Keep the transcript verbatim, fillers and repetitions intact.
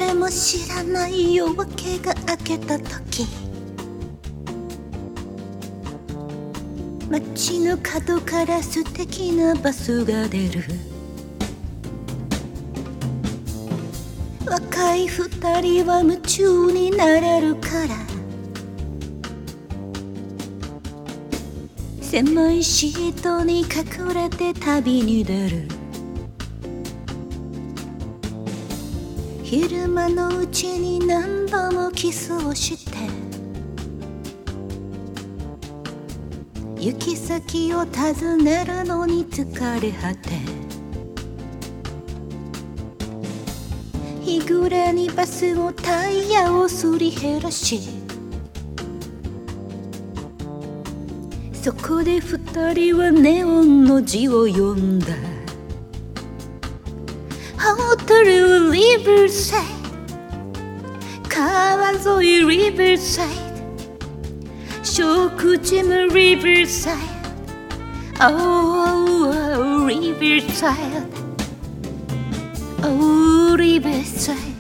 誰も知らない夜明けが明けた時、街の角から素敵なバスが出る。若い二人は夢中になれるから、狭いシートに隠れて旅に出る。昼間のうちに何度もキスをして、行き先を尋ねるのに疲れ果て、日暮れにバスのタイヤをすり減らし、そこで二人はネオンの字を読んだ。ホテルリバーサイド、川沿いリバーサイド、食事もリバーサイド、oh, oh, リバーサイド、oh, リバーサイド。